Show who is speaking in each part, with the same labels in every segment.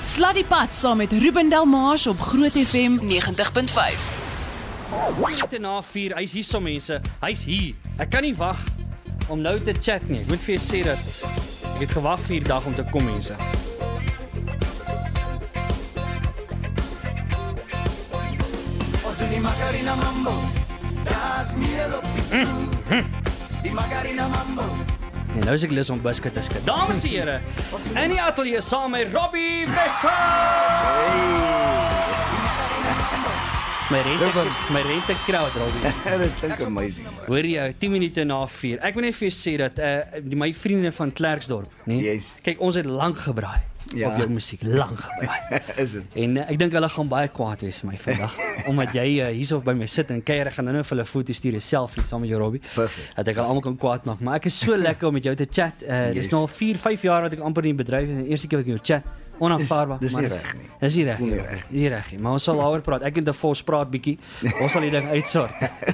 Speaker 1: Sladdiepad saam met Ruben Delmars op Groot FM 90.5.
Speaker 2: Net na 4, hy's hier so mense, hy's hier. Ek kan nie wag om nou te chat nie. Ek moet vir julle sê dat ek het gewag vir hierdie dag om te kom mense.
Speaker 3: Ons doen die Macarena Mambo. Daar's miel op die vloer. Die Macarena Mambo.
Speaker 2: En nou is ek lus om biscuit te skit. Dames en here, in die ateljee saam met Robbie Wessels. My rente crowd, Robbie.
Speaker 4: Dit klink amazing.
Speaker 2: Hoor jy, 10 minute na 4. Ek wil net vir jou sê dat my vriende van Klerksdorp, nee?
Speaker 4: Yes.
Speaker 2: Kyk, ons het lank gebraai op jou musiek, lank gebraai.
Speaker 4: Is dit?
Speaker 2: En ek dink hulle gaan baie kwaad wees vir my vandag, omdat jy hierso by my sit en kuier. Ek gaan nou vir hulle foto's stuur, 'n selfie saam met jou Robbie.
Speaker 4: Perfect.
Speaker 2: Dat ek hulle almal kan kwaad maak, maar ek is so lekker om met jou te chat. Dis nou al 4-5 jaar wat ek amper in die bedryf is en die eerste keer wat ek jou chat. Onaanvaarbaar.
Speaker 4: Dis nie reg nie.
Speaker 2: Dis nie reg nie. Maar ons sal daaroor praat. Ek en De Vos praat bietjie. Ons sal die ding uitsort.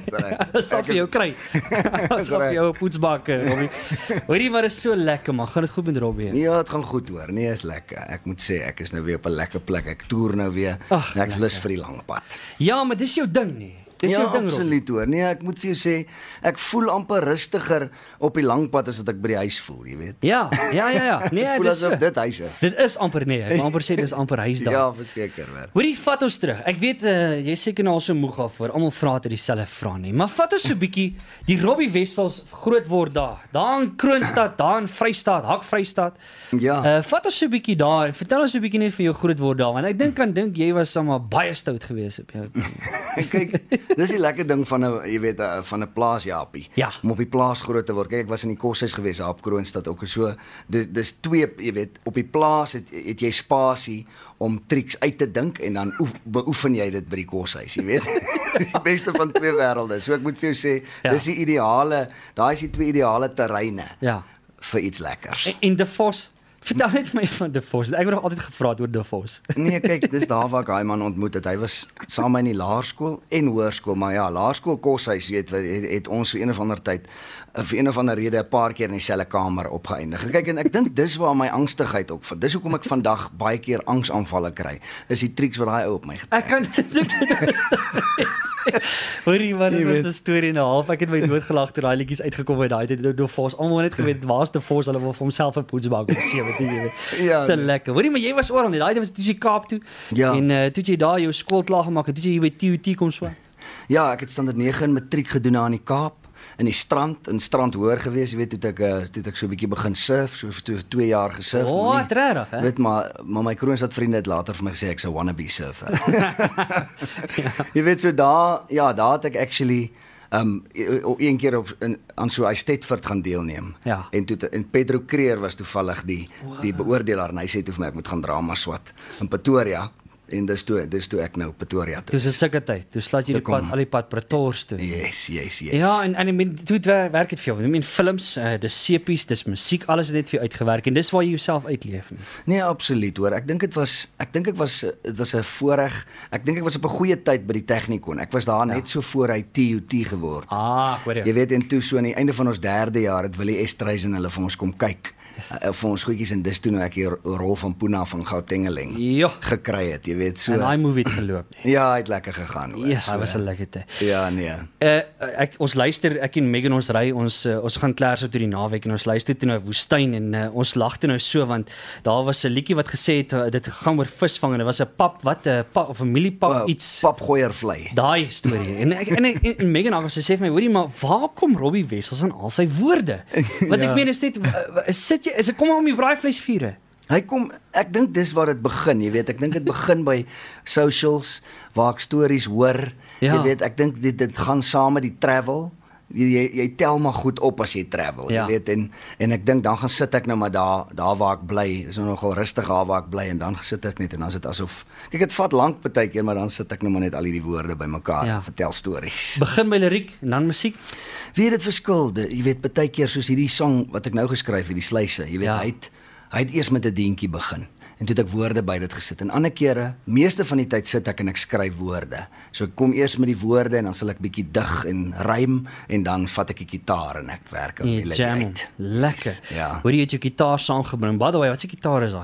Speaker 2: Ons sal vir jou kry. Ons sal vir jou 'n poetsbak, Robbie. Hoorie, maar is so lekker man. Gaan dit goed met Robbie?
Speaker 4: Ja, dit gaan goed hoor. Nee, is lekker. Ek moet sê ek is nou weer op 'n lekker plek. Ek toer nou weer. Ek's lus vir die lang pad.
Speaker 2: Ja, maar dis jou ding nie. Dis jou ding,
Speaker 4: absoluut hoor. Nee, ek moet vir jou sê, ek voel amper rustiger op die lang pad as wat ek by die huis voel, jy weet.
Speaker 2: Ja. Nee,
Speaker 4: Ek voel
Speaker 2: dis
Speaker 4: asof dit huis is.
Speaker 2: Dit is amper nee, ek wil amper sê dis amper huis daar.
Speaker 4: Ja, verseker wel.
Speaker 2: Hoorie, vat ons terug. Ek weet jy seker nou al so moeg af voor. Almal vra dit dieselfde vrae nie. Maar vat ons so 'n bietjie die Robbie Wessels groot word daar. Daar in Kroonstad, daar in Vrystaat, Hakvrystaat.
Speaker 4: Ja.
Speaker 2: Vat ons so 'n bietjie daar en vertel ons so 'n bietjie net van jou groot word daar. Want ek dink jy was sommer baie stout geweest op jou.
Speaker 4: Kyk, dis die lekker ding van 'n, jy weet, van 'n plaasjapie.
Speaker 2: Ja.
Speaker 4: Om op die plaas groot te word. Kyk, ek was in die koshuis gewees daar op Kroonstad ook so. Dis twee, jy weet, op die plaas het jy spasie om triks uit te dink en dan beoefen jy dit by die koshuis, jy weet. Die beste van twee wêrelde. So ek moet vir jou sê, dis die ideale, daai is die twee ideale terreine vir iets lekkers.
Speaker 2: En De Vos, vertel net vir my van De Vos. Ek het nog altyd gevra oor De Vos.
Speaker 4: Nee, kyk, dis daar waar ek daai man ontmoet het. Hy was saam met my in die laerskool en hoërskool, maar ja, laerskool koshuis, weet, het ons vir een of ander tyd vir een of ander rede 'n paar keer in dieselfde kamer opgeëindig. Kyk, en ek dink dis waar my angstigheid ook van. Dis hoekom ek vandag baie keer angsaanvalle kry. Is die triks wat daai ou op my getrek.
Speaker 2: Ek kan hoorie, maar dit was 'n storie en 'n half. Ek het my doodgelag toe daai liedjies uitgekom het daai tyd. De Vos, almal net geweet waar's De Vos, hulle wil vir homself 'n poetsbak op 17, jy weet.
Speaker 4: Ja,
Speaker 2: te lekker. Hoorie, maar jy was oral nie. Daai tyd was toe jy Kaap toe.
Speaker 4: Ja.
Speaker 2: En toe jy daar jou skool klaar gemaak het, toe jy hier by TUT kom so.
Speaker 4: Ja, ek het standaard 9 in matriek gedoen aan die Kaap. In die strand hoor gewees, jy weet, toe ek so 'n bietjie begin surf, so vir 2 jaar gesurf.
Speaker 2: Wat regtig, hè?
Speaker 4: Weet maar my Kroonstad vriende het later vir my gesê ek's 'n wannabe surfer. Jy weet, so daar het ek actually een keer aan so Eisteddfort gaan deelneem.
Speaker 2: Ja.
Speaker 4: En Pedro Creer was toevallig die beoordelaar en hy sê toe vir my ek moet gaan drama swat in Pretoria. En dis toe ek nou Pretoria toe.
Speaker 2: Dis 'n sulke tyd. Toe slaat jy al die pad Pretoria toe.
Speaker 4: Yes.
Speaker 2: Ja, en ek meen toe werk dit vir jou. Ek meen films, dis sepies, dis musiek, alles het net vir jou uitgewerk en dis waar jy jouself uitleef nie.
Speaker 4: Nee, absoluut hoor. Ek dink dit was 'n voorreg. Ek dink ek was op 'n goeie tyd by die Technikon. Ek was daar net so voor hy TUT geword.
Speaker 2: Ek hoor jou.
Speaker 4: Jy weet, en toe so aan die einde van ons 3de jaar het Willie Estreisen hulle vir ons kom kyk. Vir ons goedjies en dis toe nou ek die rol van Puna van Gautengeling gekry het, jy weet, so.
Speaker 2: En daai movie het geloop nie.
Speaker 4: Ja, hy het lekker gegaan hoor.
Speaker 2: Ja, hy was 'n lekker tyd.
Speaker 4: Ja, nee.
Speaker 2: Ons luister, ek en Megan ons ry, ons gaan Klerksdorp toe die naweek en ons luister toe na Woestyn en ons lag toe nou so want daar was 'n liedjie wat gesê het dit gaan oor visvang en dit was 'n of familiepap iets.
Speaker 4: Papgooiervlei.
Speaker 2: Daai storie. En Megan het gesê vir my, hoorie, maar waar kom Robbie Wessels aan al sy woorde? Want ek meen is dit is ek kom om die braaivleisvure.
Speaker 4: Ek dink dis waar dit begin, jy weet, ek dink dit begin by socials, waar ek stories hoor, jy weet, ek dink dit gaan saam met die travel, jy tel maar goed op as jy travel, jy weet, en ek dink dan gaan sit ek nou maar daar waar ek bly, is nou nogal rustig daar waar ek bly, en dan sit ek net, en dan is dit asof, kyk, het vat lank partykeer, maar dan sit ek nou maar net al die woorde by mekaar, vertel stories.
Speaker 2: Begin by liriek, en dan musiek?
Speaker 4: Weet dit verskil, jy weet, partykeer soos hierdie song, wat ek nou geskryf het, die sluise, jy weet, hy het eers met 'n deentjie begin. En toe het ek woorde by dit gesit. En ander kere, meeste van die tyd sit ek en ek skryf woorde. So ek kom eers met die woorde en dan sal ek bietjie dig en rym en dan vat ek die gitaar en ek werk op die melodie uit.
Speaker 2: Lekker.
Speaker 4: Ja.
Speaker 2: Hoor jy het jou gitaar saamgebring? By the way, wat se gitaar is daai?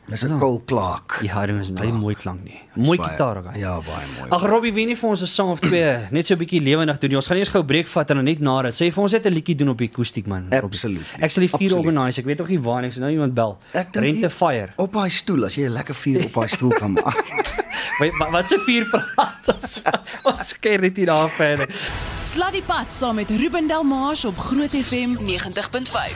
Speaker 4: Dis 'n Cole Clark.
Speaker 2: Ja, dit is 'n mooi klank nie. Mooi gitaar ook.
Speaker 4: Ja, baie mooi.
Speaker 2: Ag Robbie, wie nie vir ons 'n song of twee net so 'n bietjie lewendig doen nie. Ons gaan eers gou 'n breek vat en dan net na dit. Sê vir ons net 'n liedjie doen op die akoestiek man.
Speaker 4: Absoluut.
Speaker 2: Ek sal die vuur organise. Ek weet nog nie waar nie. Ek sien nou iemand bel. Rent a fire.
Speaker 4: Op daai stoel, as jy 'n lekker vuur op daai stoel kan maak.
Speaker 2: Wat se vuur praat? Ons kyk net hier daar verder.
Speaker 1: Slat die pad saam met Ruben Delmas op Groot FM 90.5.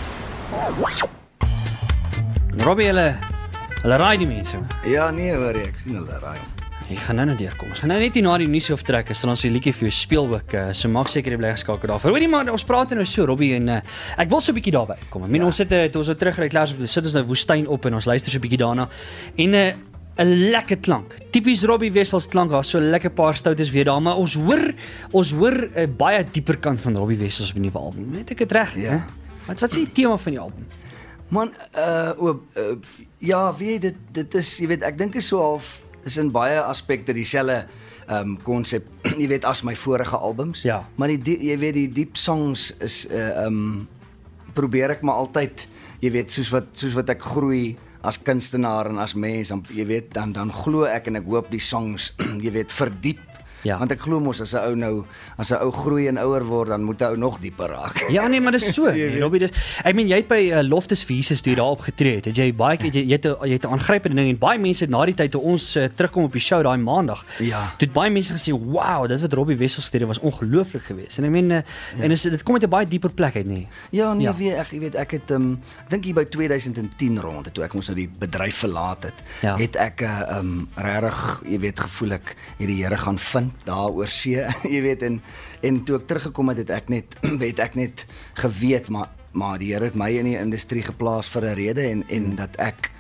Speaker 2: Robbie, hulle raai die mense.
Speaker 4: Ja, nee, hoor ek sien hulle raai.
Speaker 2: Jy gaan nou deurkom. Ons gaan nou net hier na die nuus of trek, sal ons 'n liedjie vir jou speel ook. So maak seker jy bly geskakel daarvoor. Hoorie maar, ons praat nou so Robbie en ek wil so 'n bietjie daarby kom. Ek meen ons sit ons terugry klaar, sit ons nou woestyn op en ons luister so 'n bietjie daarna. En 'n lekker klank. Tipies Robbie Wessels klank, daar so 'n lekker paar stoutes weer daar, maar ons hoor 'n baie dieper kant van Robbie Wessels op die nuwe album. Weet ek dit reg?
Speaker 4: Ja.
Speaker 2: Wat is die tema van die album?
Speaker 4: Man, ja, weet jy, dit is, jy weet, ek dink is so half is in baie aspekte dieselfde konsep, jy weet, as my vorige albums.
Speaker 2: Ja.
Speaker 4: Maar jy weet die diep songs is probeer ek maar altyd, jy weet, soos wat ek groei as kunstenaar en as mens, jy weet, dan glo ek en ek hoop die songs, jy weet, verdiep.
Speaker 2: Ja.
Speaker 4: Want ek glo mos as 'n ou groei en ouer word, dan moet 'n ou nog dieper raak.
Speaker 2: Ja nee, maar dis so. Robbie, ek meen jy het by Loftus vir Jesus toe daar opgetree het. Jy baie jy het 'n aangrypende ding en baie mense het na die tyd toe ons terugkom op die show daai maandag.
Speaker 4: Ja.
Speaker 2: Toe het baie mense gesê, "Wow, dit wat Robbie Wessels gedoen het was ongelooflik geweest." En ek meen en dit kom uit 'n baie dieper plek uit, nê.
Speaker 4: Ja, nee, ek het ek dink hier by 2010 rond, toe ek ons nou die bedryf verlaat het, het ek regtig, jy weet, gevoel ek het die Here gaan vind daar oor see, jy weet, en toe ek teruggekom het ek net geweet, maar die Here het my in die industrie geplaas vir 'n rede en dat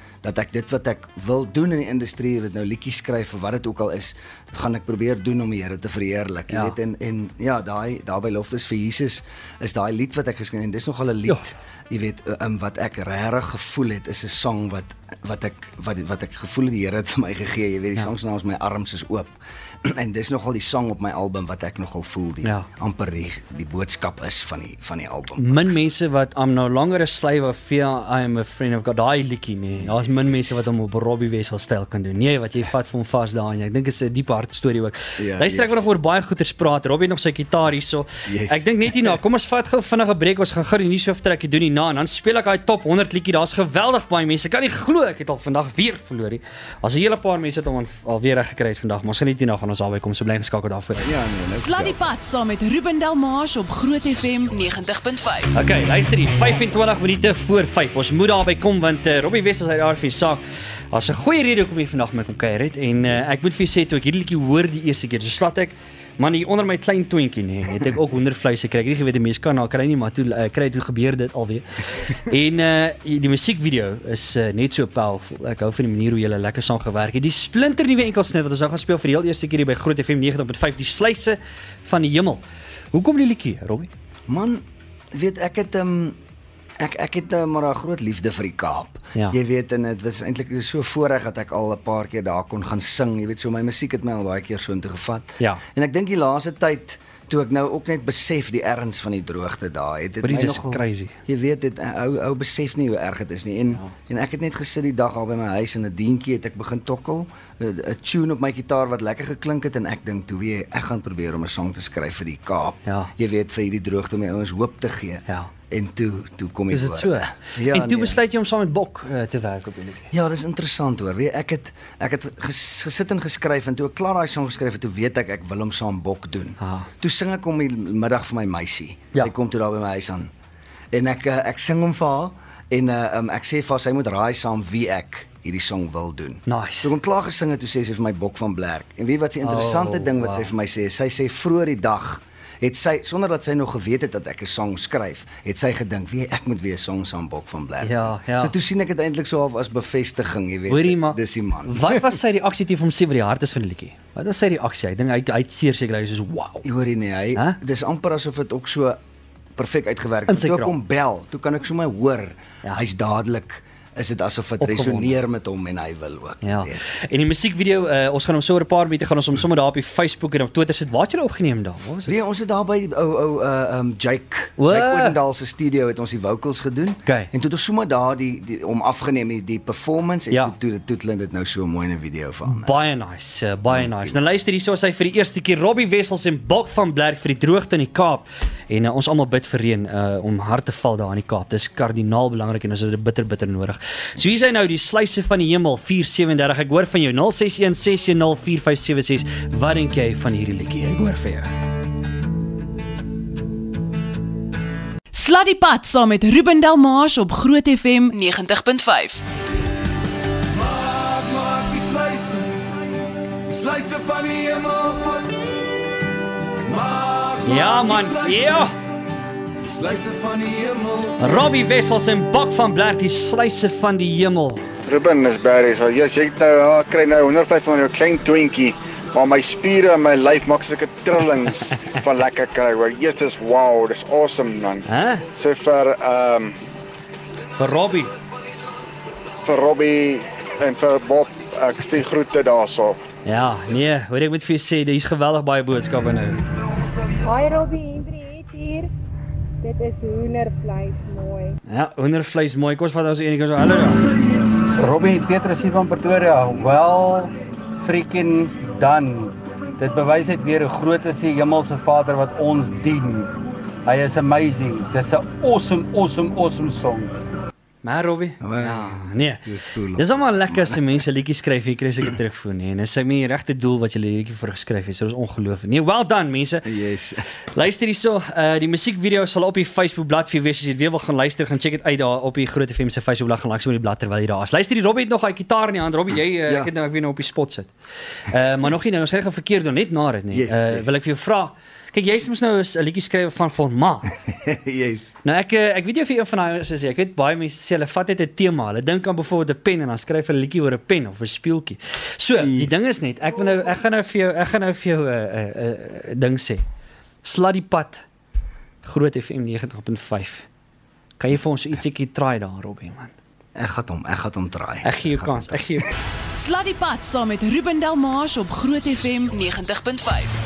Speaker 4: ek dit wat ek wil doen in die industrie, wat nou liedjies skryf of wat dit ook al is, gaan ek probeer doen om die Here te verheerlik, jy weet, en ja, daar by Loftus vir Jesus is daai lied wat ek geskryf en dis nogal 'n lied, jy weet, wat ek regtig gevoel het, is 'n song wat ek gevoel het die Here het vir my gegee, jy weet, die song se naam is My Arms Is Oop. En dis nogal die song op my album wat ek nogal voel amper die boodskap is van die album.
Speaker 2: Min mense wat I'm no longer a slave of fear, I am a friend of God. Daai liedjie nee. Daar's min mense wat hom op Robbie Wessels styl kan doen. Nee, wat jy vat vir hom vas daar en ek dink is 'n diep hart storie ook. Luister, ek wil nog oor baie goeters praat. Robbie het nog sy gitaar hierso. Ek dink net hierna, kom ons vat gou vinnige breek. Ons gaan gou die nuus of trekkie doen hierna en dan speel ek daai top 100 liedjie. Daar's geweldig baie mense. Ek kan nie glo ek het al vandag weer verloor nie. As 'n hele paar mense het hom al weer reg gekry het vandag, maar ons gaan net hierna gaan ons albei kom, so bly geskakel daarvoor.
Speaker 4: Ja, nee,
Speaker 1: Slat die pad saam met Ruben Delmas op Groot FM 90.5.
Speaker 2: Okay, luister hier, 25 minute voor 5. Ons moet daarby kom want Robbie Wessels uit daar vir saak. Daar's 'n goeie rede hoekom jy vandag met kom kuier het en ek moet vir jou sê toe ek hierdie liedjie hoor die eerste keer, so slat ek man hier onder my klein toontjie nê, het ek ook hoendervleis gekry. Ek het nie geweet 'n mens kan kry nie, maar toe gebeur dit alweer. En die musiekvideo is net so powerful. Ek hou van die manier hoe julle lekker saam gewerk het. Die splinter nuwe enkelsnit wat ons nou gaan speel vir die heel eerste keer hier by Groot FM 90.5, die sluise van die hemel. Hoekom die liedjie, Robbie?
Speaker 4: Man, weet ek het ek het maar 'n groot liefde vir die Kaap.
Speaker 2: Ja.
Speaker 4: Jy weet, en dit was eintlik so voorreg dat ek al 'n paar keer daar kon gaan sing. Jy weet, so my musiek het my al baie keer so intoe gevat.
Speaker 2: Ja.
Speaker 4: En ek dink die laaste tyd toe ek nou ook net besef die erns van die droogte daar, het dit my nogal
Speaker 2: crazy.
Speaker 4: Jy weet dit ou besef nie hoe erg dit is nie. En ek het net gesit die dag al by my huis en 'n dientjie het ek begin tokkel, 'n tune op my gitaar wat lekker geklink het en ek dink toe weer ek gaan probeer om 'n song te skryf vir die Kaap.
Speaker 2: Ja.
Speaker 4: Jy weet, vir hierdie droogte om my ouens hoop te gee.
Speaker 2: Ja.
Speaker 4: En toe kom ek
Speaker 2: Is dit so?
Speaker 4: Ja,
Speaker 2: en toe besluit jy om saam met Bok te werk op die liedjie.
Speaker 4: Ja, dis interessant hoor. Weet ek het gesit en geskryf en toe ek klaar daai song geskryf het, toe weet ek wil hom saam Bok doen. Toe sing ek hom die middag vir my meisie.
Speaker 2: Ja.
Speaker 4: Sy kom toe daar by my huis aan. En ek sing hom vir haar en ek sê vir haar sy moet raai saam wie ek hierdie song wil doen.
Speaker 2: Nice.
Speaker 4: Toe ek klaar gesing het, toe sê sy vir my Bok van Blerk. En weet wat die interessante ding wat sy vir my sê? Sy sê vroeër die dag het sy, sonder dat sy nog geweet het dat ek 'n song skryf, het sy gedink, ek moet weer 'n song saam Bok van Blerk.
Speaker 2: Ja.
Speaker 4: So toe sien ek dit eintlik so half as bevestiging, jy weet.
Speaker 2: Hoorie, maar
Speaker 4: dis die man.
Speaker 2: Wat was sy reaksie toe hom sê wat die hart is van die liedjie? Wat was sy reaksie? Ek dink hy het seker hy soos wow.
Speaker 4: Jy hoorie nee, dis amper asof dit ook so perfek uitgewerk het. Toe ek hom bel, toe kan ek sommer hoor, hy's dadelik is dit asof dit resoneer met hom en hy wil ook.
Speaker 2: Ja. En die musiekvideo, ons gaan hom so oor 'n paar minute gaan ons hom sommer daar op die Facebook en op Twitter sit. Waar het julle opgeneem daar? Waar was dit?
Speaker 4: Nee, ons het daar by Jake Odendaal se studio het ons die vocals gedoen.
Speaker 2: Okay.
Speaker 4: En toe het ons sommer daar om afgeneem die performance en toe hulle dit nou so mooi in 'n video verander.
Speaker 2: Baie nice, baie nice. Nou luister hierso as hy vir die eerste keer Robbie Wessels en Bok van Blerk vir die droogte in die Kaap. En ons almal bid vir reën om hard te val daar in die Kaap. Dis kardinaal belangrik en ons het dit bitter nodig. So hier is hy nou, die sluise van die hemel 437. Ek hoor van jou 0616104576. Wat dink jy van hierdie liedjie? Ek hoor vir jou.
Speaker 1: Sluddy Pad saam met Ruben Delmars op Groot FM 90.5.
Speaker 3: Maak die sluise van die hemel.
Speaker 2: Ja man, ja.
Speaker 3: Die sluise van die hemel.
Speaker 2: Robbie Wessels en Bok van Blerk, die sluise van die hemel.
Speaker 5: Ruben is Barry, so yes, jy kry nou 150 van jou klein twinkie, maar my spiere en my lyf maak sulke trillings van lekker kry. Yes, dis wow, dis awesome man. So vir Robbie en vir Bob, ek stuur groete daarso.
Speaker 2: Ja, nee, hoor ek moet vir jou sê, dis geweldig baie boodskappe nou.
Speaker 6: Hi Robbie, Hendrie hier. Dit is hoendervleis mooi.
Speaker 2: Ja, hoendervleis mooi. Kom ons vat ons eenetjie so. Hallo daar.
Speaker 7: Robbie, Petrus hier van Pretoria. Well freaking done. Dit bewys net weer hoe groot is die hemelse Vader wat ons dien. Hy is amazing. Dis 'n awesome song.
Speaker 2: Maar Robbie? Ja, nee. Dis almal lekker as mense liedjies skryf, jy kry seker terugvoer nie. En dis my regte doel wat jy liedjie vir geskryf het. So dis ongelooflik. Nee, well done mense.
Speaker 4: Yes.
Speaker 2: Luister hierso, die musiekvideo sal op die Facebook bladsy wees as jy weer wil gaan luister, gaan check dit uit daar op die Groot FM se Facebook bladsy, gaan like sommer die blad terwyl jy daar is. Luister, die Robbie het nog hy gitaar in die hand. Robbie, jy ek het nou ek weer nou op die spot sit. Maar nog nie nou, ons gaan verkeerd doen net na dit nie. Wil ek vir jou vra. Kyk, jy moes nou 'n liedjie skryf van Forma.
Speaker 4: Yes.
Speaker 2: Nou ek weet nie of jy een van daai is, ek weet baie mense sê hulle vat net 'n tema. Hulle dink aan byvoorbeeld 'n pen en dan skryf hulle 'n liedjie oor 'n pen of 'n speeltjie. So, die ding is net, ek gaan nou vir jou 'n ding sê. Sluddy Pad Groot FM 90.5. Kan jy vir ons ietsiekie try daar, Robbie man?
Speaker 4: Ek gaan hom try.
Speaker 2: Ek gee jou kans. Ek gee jou.
Speaker 1: Sluddy Pad saam met Ruben Delmars op Groot FM 90.5.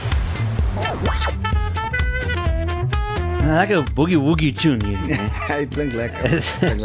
Speaker 2: Lekker boogie tune hier.
Speaker 4: Hy klink lekker.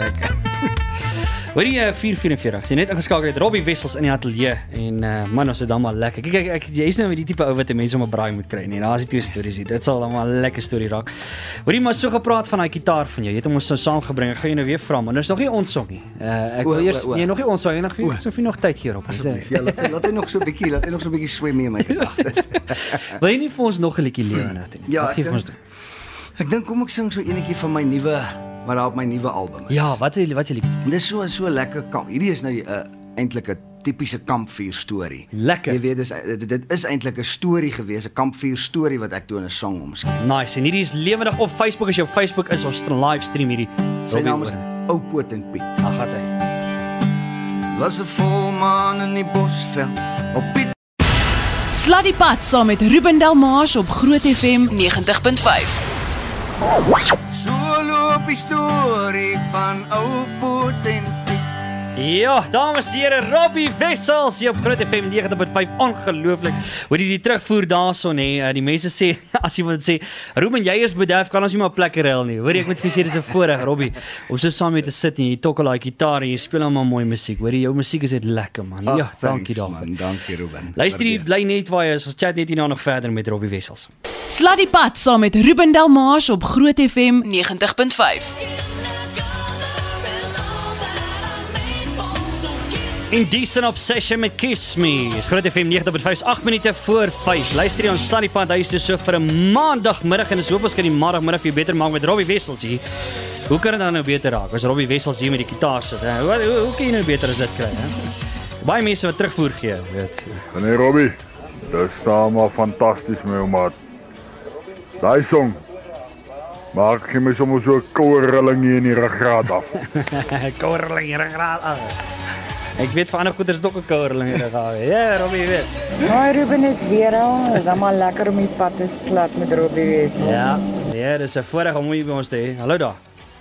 Speaker 2: Hoor jy 444, jy net ingeskakel het Robbie Wessels in die ateljee en man, ons het dan maar lekker. Kyk, jy's nou met die tipe ou wat mense om 'n braai moet kry, nee. Daar's die twee stories hier. Dit sal dan maar 'n lekker storie raak. Hoor jy maar so gepraat van daai gitaar van jou. Jy het hom ons so saamgebring. Ek gaan jou nou weer vra, maar nou is nog nie ons song nie. Ek wil eers nee, nog nie ons song, nog nog tyd hier op.
Speaker 4: Ja, laat hy nog so 'n bietjie swem in my gedagtes.
Speaker 2: Wil jy nie vir ons nog 'n liedjie lewe nou nie?
Speaker 4: Ja,
Speaker 2: gee vir ons.
Speaker 4: Ek dink kom ek sing so enetjie van my nuwe wat daar op my nuwe album is.
Speaker 2: Ja, wat is die liedjie?
Speaker 4: Dis so lekker kamp. Hierdie is nou eintlik 'n tipiese kampvuur storie.
Speaker 2: Lekker.
Speaker 4: Jy weet dit is eintlik 'n storie gewees, 'n kampvuur storie wat ek toe in 'n song omskryf.
Speaker 2: Nice. En hierdie is lewendig op Facebook. As jy op Facebook is, ons livestream hierdie.
Speaker 4: Sy naam is Ou Poot en Piet.
Speaker 2: Ag, gaan hy.
Speaker 4: Was 'n volmaan in die Bosveld op Piet.
Speaker 1: Sluddy Pad saam met Ruben Delmars op Groot FM 90.5.
Speaker 4: So loop die storie van Ou Poot en Piet.
Speaker 2: Ja, dames en here, Robbie Wessels hier op Groot FM 90.5. Ongelooflik. Hoor jy die terugvoer daarson hè? Die mense sê as iemand sê, "Ruben, jy is bederf, kan ons nie maar plekke ruil nie." Hoor jy, ek moet vir sê dis 'n voorreg, Robbie, om so saam met te sit en jy tokkel daai gitaar en jy speel almal mooi musiek. Hoor jy, jou musiek is net lekker man. Ja, dankie daarvoor.
Speaker 4: Dankie Ruben.
Speaker 2: Luister, jy bly net waar jy is. Ons chat net hierna nog verder met Robbie Wessels.
Speaker 1: Sluddy Pad saam met Ruben Delmars op Groot FM 90.5.
Speaker 2: Indecent Obsession met Kiss Me. Is Groot FM 90.5, 8 minute voor 5. Luister jy ons Sluddy Pad huis dus so vir 'n maandagmiddag en is hoop ons kan die maandagmiddag vir beter maak met Robbie Wessels hier. Hoe kan dit dan nou beter raak? As Robbie Wessels hier met die gitaar sit. Hoe kan jy nou beter as dit kry, hè? Baie mense wat terugvoer gee, weet.
Speaker 8: Nee Robbie, dit staan maar fantasties my maat. Daai song maak jy my sommer so 'n koue rilling hier in die ruggraat af.
Speaker 2: Koue rilling in die ruggraat af. Ek weet vir ander goeders is ook 'n koue rilling in die ruggraat. Ja, Robbie weet.
Speaker 9: Hi Ruben, is weer al. Is almal lekker om die pad te slat met Robbie Wessels.
Speaker 2: Ja, dis 'n voorreg om hier by ons te hê. Hallo daar.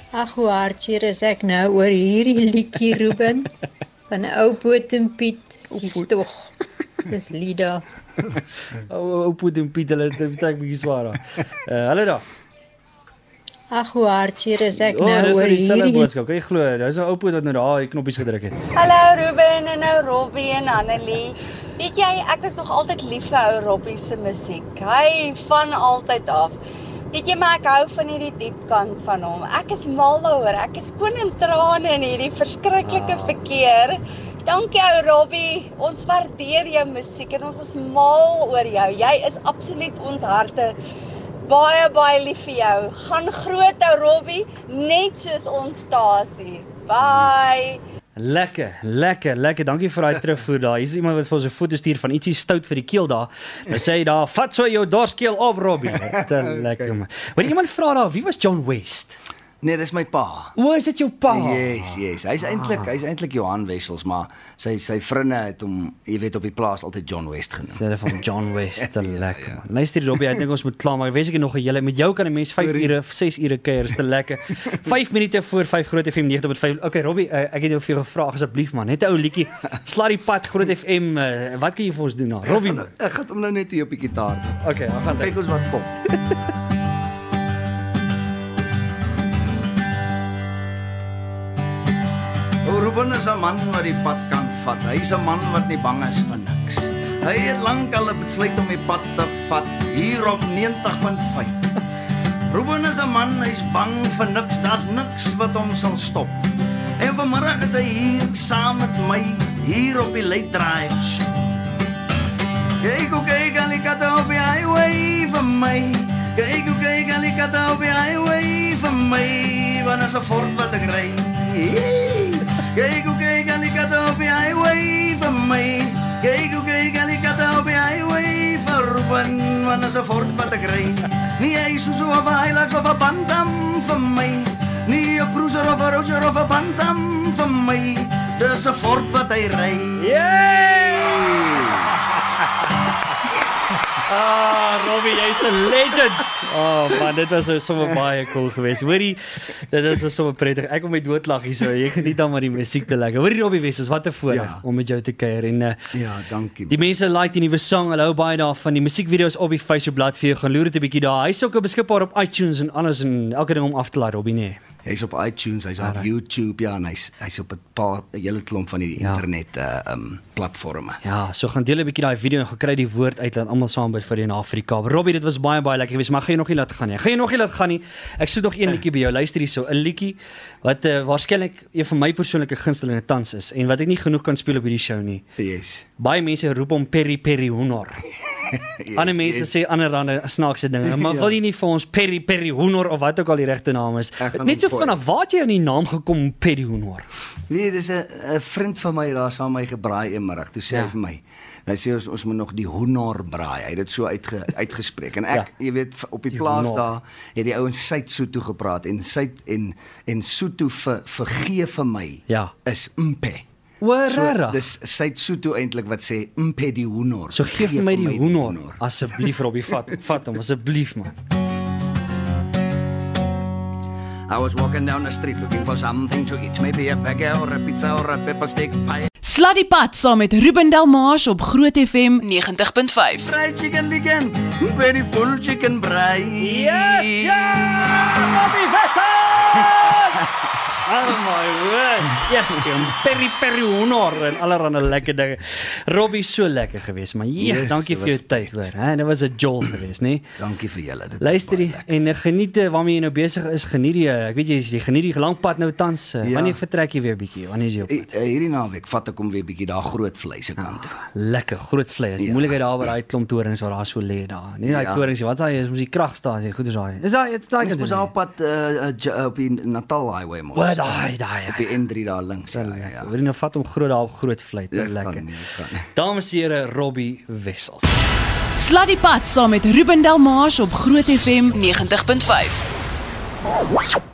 Speaker 10: Ag, hoe hartseer is ek nou oor hierdie liedjie, Ruben. Van ou Poot en Piet, sies tog. Dis Lida.
Speaker 2: Ou Poot en Piet, hulle het 'n bietjie swaar. Hallo daar.
Speaker 10: Ag, hoe hartseer is ek nou
Speaker 2: dis
Speaker 10: oor
Speaker 2: dieselfde
Speaker 10: hierdie.
Speaker 2: boodskap. Kan jy glo? Daar's 'n ou Poot wat nou daar die knoppies gedruk het.
Speaker 6: Hallo Ruben en nou Robbie en Annelie. Weet jy, ek is nog altyd lief vir ou Robbie se musiek. Hy van altyd af. Weet jy, maar ek hou van hierdie diep kant van hom. Ek is mal daaroor. Ek is skoon in trane in hierdie verskriklike verkeer. Dankie ou Robbie. Ons waardeer jou musiek en ons is mal oor jou. Jy is absoluut ons harte. Baie lief vir jou. Gaan groot ou Robbie, net soos ons stasie. Bye.
Speaker 2: Lekker. Dankie vir daai terugvoer daar. Hier is iemand wat vir ons 'n foto stuur van ietsie stout vir die keel daar. Nou sê hy daar, "Vat so jou dorskeel op, Robbie." Te lekker man. Maar iemand vra daar, wie was John West?
Speaker 4: Nee, dis my pa.
Speaker 2: O, is dit jou pa?
Speaker 4: Yes. Hy's eintlik Johan Wessels, maar sy vrinde het hom, jy weet, op die plaas altyd John West genoem.
Speaker 2: Hulle van John West, te lekker man. Luister Robbie, ek dink ons moet klaar maak. Ek wens ek nog 'n hele met jou kan 'n mens 5 ure, 6 ure kuier, is te lekker. 5 minute voor 5 Groot FM 90.5. Okay, Robbie, ek het jou vir jou gevra asseblief man, net 'n ou liedjie. Slaat die pad Groot FM. Wat kan jy vir ons doen nou? Robbie.
Speaker 4: Ek gaan hom nou net hier op die gitaar doen.
Speaker 2: Okay, ons gaan
Speaker 4: kyk ons wat kom. Ruben is 'n man wat die pad kan vat. Hy's 'n man wat nie bang is vir niks. Hy het lankal besluit om die pad te vat hier op 90.5. Ruben is 'n man, hy's bang vir niks. Daar's niks wat hom sal stop. En vanmiddag is hy hier saam met my hier op die Late Drive Show. Kyk al die katte op die highway vir my. Kyk al die katte op die highway vir my. Want is 'n Ford wat ek ry. Kyk al die katte op die highway vir my. Kyk al die katte op die highway vir Ruben. Want is 'n Ford wat ek ry. Nie hy Isuzu of 'n Hilux of 'n Bantam vir my. Nie 'n Cruiser of 'n Roger of 'n Bantam vir my. Dis 'n Ford wat hy ry.
Speaker 2: Robbie, jy's 'n legend. Man, dit was sommer baie cool geweest. Hoorie, dit is sommer prettig. Ek kom met doodlag hier so. Jy geniet dan maar die musiek te lekker. Hoorie Robbie Wessels, wat 'n voorreg om met jou te kuier en
Speaker 4: ja, dankie.
Speaker 2: Die mense like die nuwe sang. Hulle hou baie daarvan. Die musiekvideo's op die Facebook-bladsy vir jou. Gaan loer dit 'n bietjie daar. Hy's ook beskikbaar op iTunes en alles en elke ding om af te laai, Robbie, nee.
Speaker 4: Hy's op iTunes, hy's op YouTube, ja, en hy's op 'n paar hele klomp van die internet platforms.
Speaker 2: Ja, so gaan deel 'n bietjie daai video en gekry die woord uit dat almal saam bid vir die in Afrika. Robbie, dit was baie lekker geweest, maar gaan jy nog nie laat gaan nie. Ek soek nog een liedjie by jou. Luister hierso, 'n liedjie wat waarskynlik een van my persoonlike gunstelinge tans is en wat ek nie genoeg kan speel op hierdie show nie.
Speaker 4: Yes.
Speaker 2: Baie mense roep hom Peri Honor. Ander mense sê ander snaakse dinge, maar wil jy nie vir ons Peri Honor of wat ook al die regte naam is? Net so vinnig, waar het jy aan die naam gekom Peri Honor?
Speaker 4: Nee, dis 'n vriend van my daar saam met my gebraai eenmiddag. Toe sê hy vir my, hy sê ons moet nog die honor braai. Hy het dit so uitgespreek. En ek, jy weet, op die plaas honor. Daar het die ouens Sotho gepraat en Sotho vir gee vir my is mpe. So, dis Sotho eintlik wat sê mpe die honor.
Speaker 2: So geef my die honor. Asseblief Robbie, vat hom asseblief man.
Speaker 4: I was walking down the street looking for something to eat, maybe a burger or a pizza or a pepper steak pie.
Speaker 1: Sluddy Pad saam met Ruben Delmars op Groot FM 90.5.
Speaker 4: Fried chicken licken, very full chicken braai.
Speaker 2: Yes, Robbie Wessels! Oh my word. Yes, Peri Honor en allerhande lekker dinge. Robbie, so lekker geweest, maar dankie vir jou tyd hoor. Dit was 'n jol geweest, né?
Speaker 4: Dankie vir julle.
Speaker 2: Luister en geniet waarmee jy nou besig is. Geniet die ek weet jy geniet die lang pad nou tans. Wanneer vertrek jy weer bietjie? Wanneer is jy op pad?
Speaker 4: Hierdie naweek vat ek hom weer bietjie daar Groot Vlei se kant toe.
Speaker 2: Lekker Groot Vlei. Dis moeilikheid daar waar daai klomp torings waar daar so lê daar. Nie daai torings, wat sê jy, is mos die kragstasie, goed is daai. Is daai dit
Speaker 4: is op pad op die Natal Highway mos.
Speaker 2: Daai
Speaker 4: op die N3 daar links.
Speaker 2: Ja. Wil jy nou vat om groot daar op Groot Vlei, lekker. Dames en here, Robbie Wessels.
Speaker 1: Sluddy Pad saam met Ruben Delmars op Groot FM 90.5.